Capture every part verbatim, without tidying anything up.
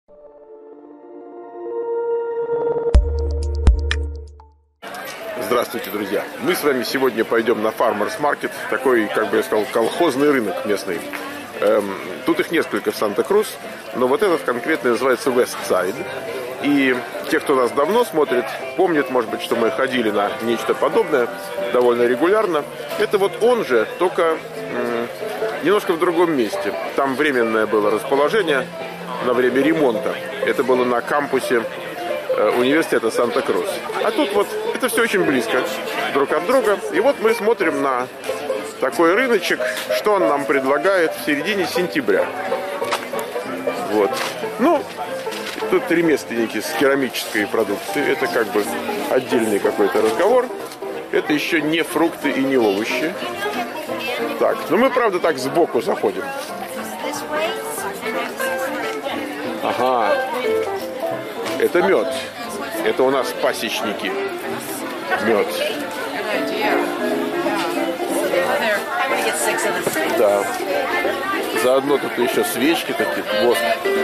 Здравствуйте, друзья! Мы с вами сегодня пойдем на Farmers Market, такой, как бы я сказал, колхозный рынок местный. Эм, тут их несколько в Санта-Крус, но вот этот конкретно называется West Side. И те, кто нас давно смотрит, помнят, может быть, что мы ходили на нечто подобное довольно регулярно. Это вот он же, только м- немножко в другом месте. Там временное было расположение на время ремонта. Это было на кампусе университета Санта-Крус. А тут вот это все очень близко друг от друга. И вот мы смотрим на такой рыночек, что он нам предлагает в середине сентября. Вот. Ну, тут ремесленники с керамической продукцией. Это как бы отдельный какой-то разговор. Это еще не фрукты и не овощи. Так, ну мы, правда, так сбоку заходим. Ага. Это мед. Это у нас пасечники. Мед. Да. Заодно тут еще свечки такие, воск.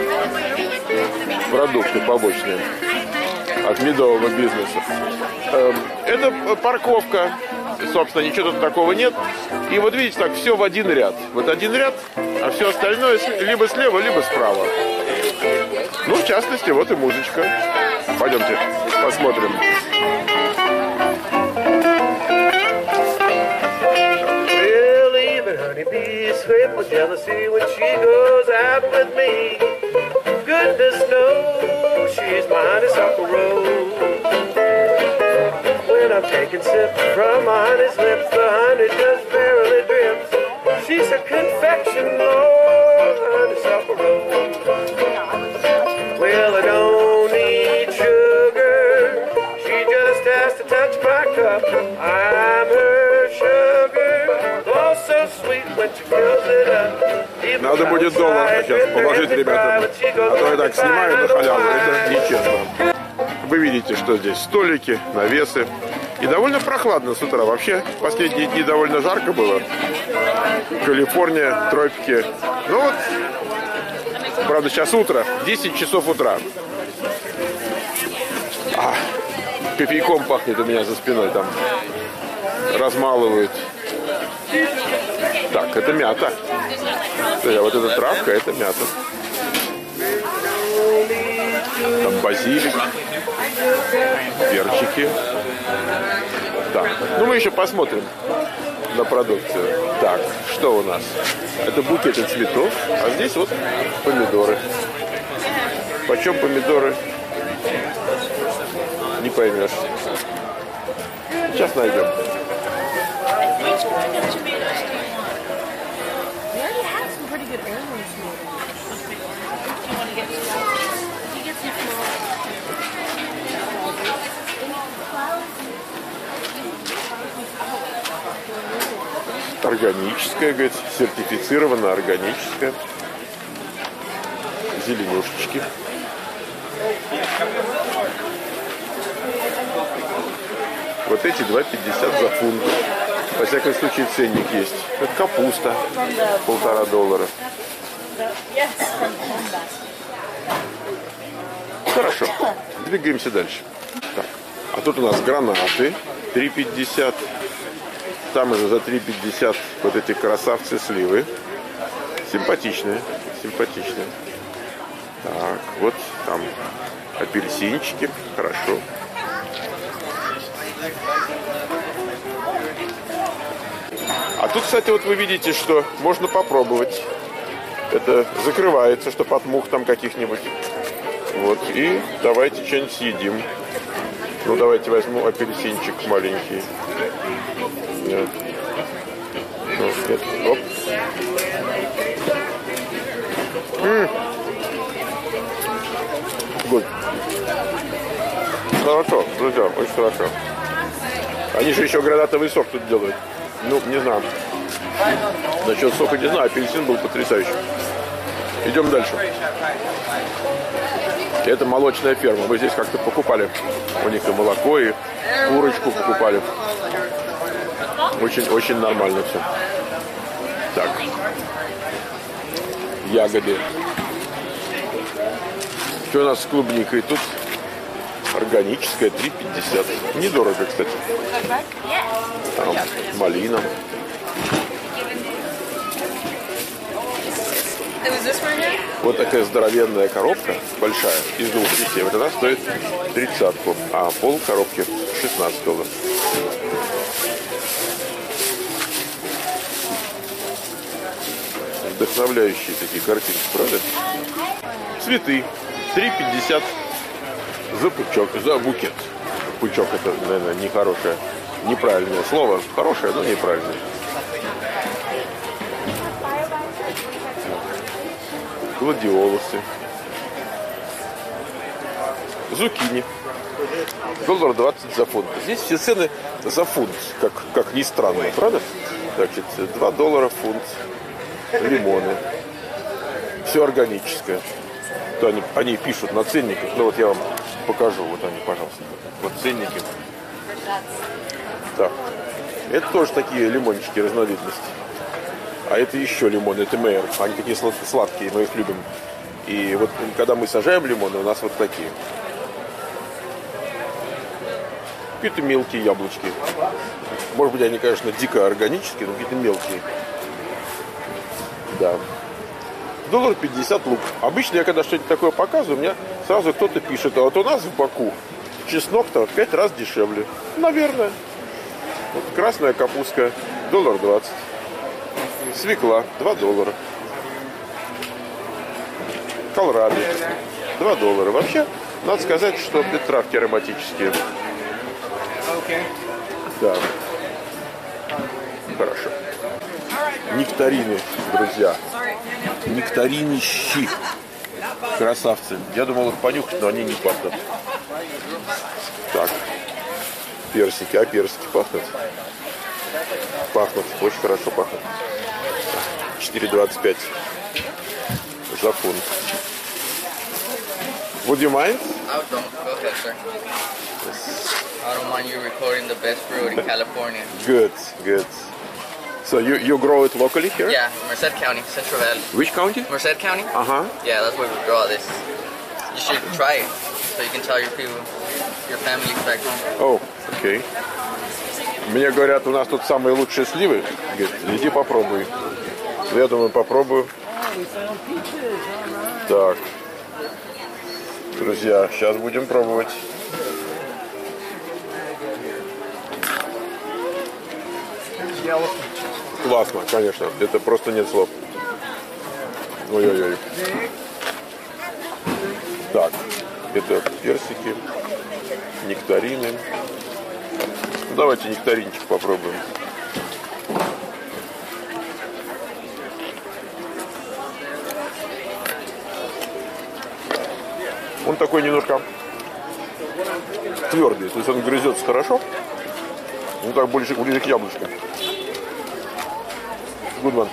Продукты побочные от медового бизнеса. Это парковка. Собственно, ничего тут такого нет. И вот видите, так все в один ряд. Вот один ряд, а все остальное либо слева, либо справа. Ну, в частности, вот и музычка. Пойдемте посмотрим. Well, I don't need sugar. She just has to touch my cup. I'm her sugar. Oh, so sweet when she fills it up. Надо будет доллар сейчас положить ребятам. А то я так снимаю на халяву. Это нечестно. Вы видите, что здесь столики, навесы. И довольно прохладно с утра. Вообще, последние дни довольно жарко было. Калифорния, тропики. Ну вот, правда, сейчас утро, десять часов утра. А, кофейком пахнет у меня за спиной, там размалывают. Так, это мята. А вот эта травка, это мята. Там базилик, перчики. Так, ну мы еще посмотрим на продукцию. Так, что у нас? Это букеты цветов, а здесь вот помидоры. Почем помидоры? Не поймешь. Сейчас найдем. Органическая, говорит, сертифицировано органическая. Зеленушечки. Вот эти два пятьдесят за фунт. Во всяком случае ценник есть. Это капуста. Полтора доллара. Хорошо. Двигаемся дальше. Так. А тут у нас гранаты. три пятьдесят. Там уже за три пятьдесят вот эти красавцы сливы. Симпатичные. Симпатичные. Так, вот там апельсинчики. Хорошо. А тут, кстати, вот вы видите, что можно попробовать. Это закрывается, чтобы от мух там каких-нибудь. Вот, и давайте что-нибудь съедим. Ну, давайте возьму апельсинчик маленький. Нет. Ну, нет. Оп. М-м. Good. Хорошо, друзья, очень хорошо. Они же еще гранатовый сок тут делают. Ну, не знаю. Насчет сока не знаю, апельсин был потрясающий. Идем дальше. Это молочная ферма. Мы здесь как-то покупали. У них и молоко, и курочку покупали. Очень-очень нормально все. Так. Ягоды. Что у нас с клубникой тут? Органическая, три пятьдесят. Недорого, кстати. Там малина. Вот такая здоровенная коробка, большая, из двух частей. Вот она стоит тридцатку, а пол коробки шестнадцать долларов. Вдохновляющие такие картинки, правда? Цветы. три пятьдесят за пучок, за букет. Пучок — это, наверное, нехорошее, неправильное слово. Хорошее, но неправильное. Гладиолусы. Зукини. Доллар двадцать за фунт. Здесь все цены за фунт, как, как ни странно, правда? Значит, два доллара фунт. Лимоны. Все органическое. То они, они пишут на ценниках. Ну вот я вам покажу. Вот они, пожалуйста. Вот ценники. Так. Это тоже такие лимончики разновидности. А это еще лимоны, это Мэйр. Они такие сладкие, мы их любим. И вот когда мы сажаем лимоны, у нас вот такие. Какие-то мелкие яблочки. Может быть, они, конечно, дико органические, но какие-то мелкие. Да. Доллар пятьдесят лук. Обычно я когда что-нибудь такое показываю, у меня сразу кто-то пишет: а вот у нас в Баку чеснок-то в пять раз дешевле. Наверное. Вот красная капустка доллар двадцать. Свекла два доллара. Колраби два доллара. Вообще, надо сказать, что это травки ароматические. Да. Хорошо. Нектарины, друзья. Нектаринищи. Красавцы. Я думал их понюхать, но они не пахнут. Так. Персики. А персики пахнут? Пахнут. Очень хорошо пахнут. четыре двадцать пять за фунт. Would you mind? I don't. Go ahead, sir. I don't mind you recording the best fruit in California. Good, good. So you, you grow it locally here? Yeah, Merced County, Central Valley. Which county? Merced County? Uh-huh. Yeah, that's where we grow all this. You should try it, so you can tell your people, your family back home. Oh, okay. Мне говорят, у нас тут самые лучшие сливы. Говорит, иди попробуй. Я думаю, попробую. Так. Друзья, сейчас будем пробовать. Классно, конечно. Это просто нет слов. Ой-ой-ой. Так. Это персики. Нектарины. Ну, давайте нектаринчик попробуем. Он такой немножко твердый, то есть он грызется хорошо. Ну так больше ближе к яблочку. Good one.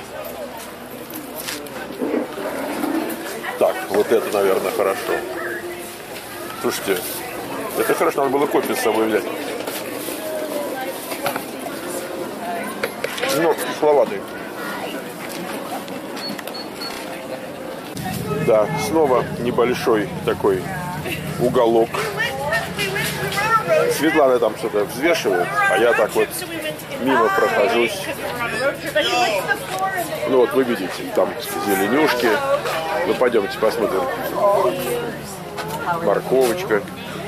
Так, вот это, наверное, хорошо. Слушайте, это хорошо, надо было кофе с собой взять. Ну, кисловатый. Да, снова небольшой такой уголок. Светлана там что-то взвешивает, а я так вот мимо прохожусь. Ну вот вы видите, там зеленюшки. Ну пойдемте посмотрим. Морковочка.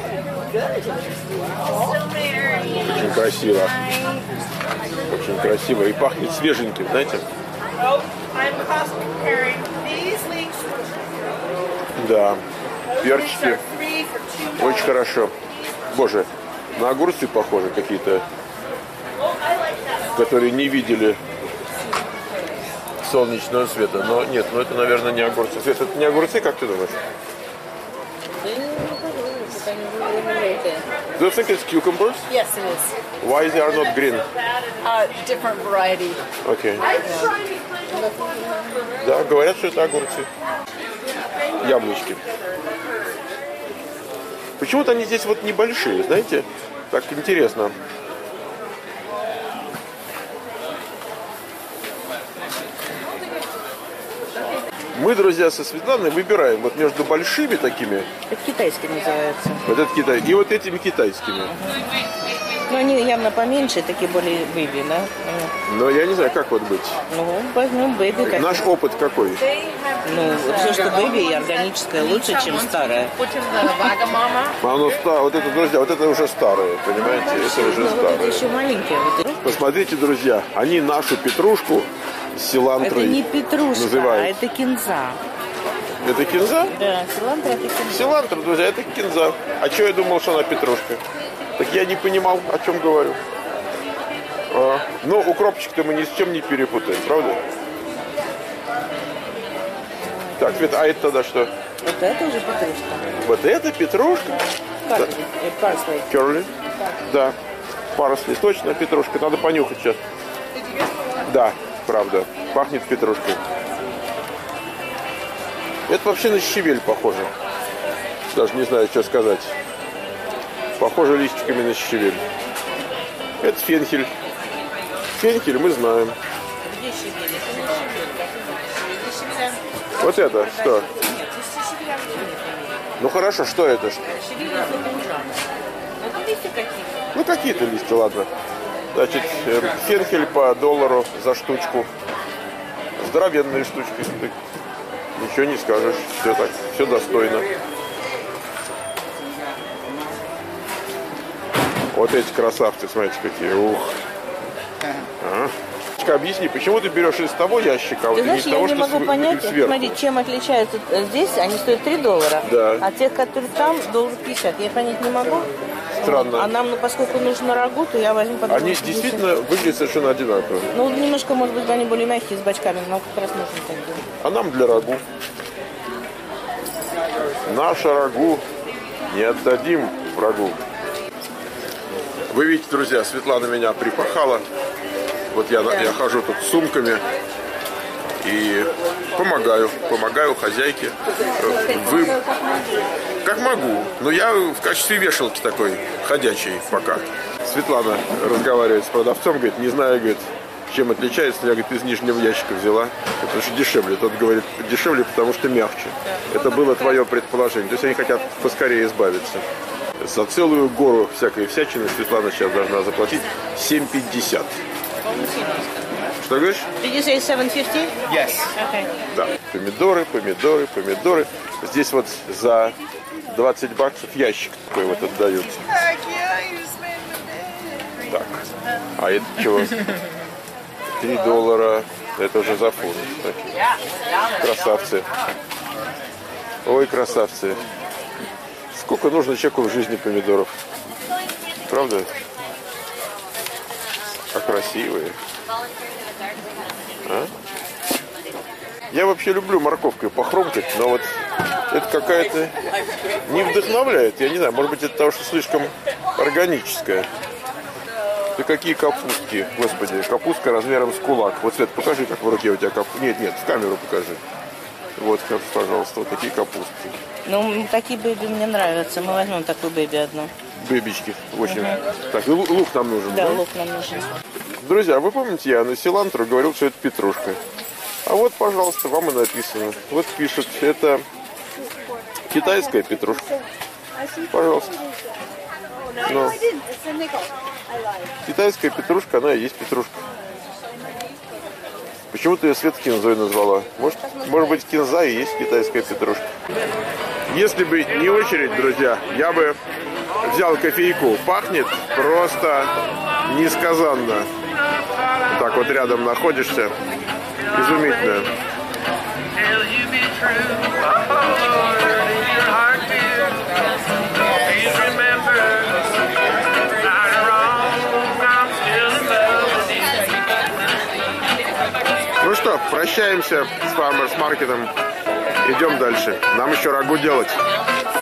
Очень красиво. Очень красиво. И пахнет свеженьким, знаете? Да. Перчики. Очень хорошо. Боже, на огурцы похожи какие-то, которые не видели солнечного света. Но нет, ну это, наверное, не огурцы. Свет, это не огурцы, как ты думаешь? Do you think it's cucumbers? Yes, it is. Why they are not green? Uh, different variety. Okay. Да, говорят, что это огурцы. Яблочки. Почему-то они здесь вот небольшие, знаете? Так интересно. Мы Мы, друзья, со Светланой выбираем вот между большими такими. Это китайский называется. Вот этот Китай. И вот этими китайскими. Но они явно поменьше, такие более бэби, да? Но я не знаю, как вот быть. Ну, возьмем бэби. Как... Наш опыт какой? Ну, все, что бэби и органическое, лучше, чем старое. А оно ста... Вот это, друзья, вот это уже старое, понимаете? Это уже Ну, вот это старое. еще маленькие. Вот это. Посмотрите, друзья, они нашу петрушку с силантрой Это не петрушка, называют. а это кинза. Это кинза? Да, силантра это кинза. Силантра, друзья, это кинза. А что я думал, что она петрушка? Так я не понимал, о чем говорю. А, ну, укропчик-то мы ни с чем не перепутаем, правда? Так, Свет, а это тогда что? Вот это уже петрушка. Вот это петрушка? Парсли. э, Парсли. Керли? Да. Парсли, точно петрушка. Надо понюхать сейчас. Да, правда. Пахнет петрушкой. Это вообще на щавель похоже. Даже не знаю, что сказать. Похоже листиками на щавель. Это фенхель. Фенхель мы знаем. Где щавель? Это не щавель. Вот это что? Нет, из щавеля вообще нет. Ну хорошо, что это? Щавель это ужасно. Это листья какие-то. Ну какие-то листья, ладно. Значит, э, фенхель по доллару за штучку. Здоровенные штучки. Ты ничего не скажешь. Все так, все достойно. Вот эти красавцы, смотрите, какие. Ух. А. Объясни, почему ты берешь из того ящика, а вот Ты не знаешь, из я того, не что могу св- понять, сверху? смотри, чем отличаются здесь, они стоят три доллара, Да. а тех, которые там, доллар пятьдесят. Я понять не могу. Странно. А нам, ну, поскольку нужно рагу, то я возьму подумаю, Они что действительно выглядят совершенно одинаково. здесь- Ну, немножко, может быть, они более мягкие, с бочками, но как раз нужно так делать. А нам для рагу. Наше рагу не отдадим врагу. Вы видите, друзья, Светлана меня припахала. Вот я, я хожу тут с сумками и помогаю, помогаю хозяйке. Вы... Как могу. Но я в качестве вешалки такой ходячей пока. Светлана разговаривает с продавцом, говорит, не знаю, говорит, чем отличается. Я, говорит, из нижнего ящика взяла, потому что дешевле. Тот говорит, дешевле, потому что мягче. Это было твое предположение. То есть они хотят поскорее избавиться. За целую гору всякой всячины Светлана сейчас должна заплатить семь пятьдесят. Что говоришь? Did you say seven fifty? Yes. Okay. Да. Помидоры, помидоры, помидоры. Здесь вот за двадцать баксов ящик такой вот отдаются. Так. А это чего? три доллара. Это уже за фунт. Такие. Красавцы. Ой, красавцы. Сколько нужно человеку в жизни помидоров? Правда? А красивые. А? Я вообще люблю морковкой похрумкать, но вот это какая-то не вдохновляет. Я не знаю, может быть, это того, что слишком органическое. Да какие капустки, господи, капустка размером с кулак. Вот, Свет, покажи, как в руке у тебя капустка. Нет, нет, в камеру покажи. Вот, пожалуйста, вот такие капустки. Ну, такие бэби мне нравятся. Мы возьмем такую бэби одну. Бэбички, очень. Так, и лук нам нужен, Да, да? лук нам нужен. Друзья, вы помните, я на силантру говорил, что это петрушка. А вот, пожалуйста, вам и написано. Вот пишут, это китайская петрушка. Пожалуйста. Но китайская петрушка, она и есть петрушка. Почему ты ее Свет кинзой назвала? Может, может быть, кинза и есть китайская петрушка. Если бы не очередь, друзья, я бы взял кофейку. Пахнет просто несказанно. Так вот рядом находишься. Изумительно. Ну что, прощаемся с Farmers Market'ом. Идем дальше. Нам еще рагу делать.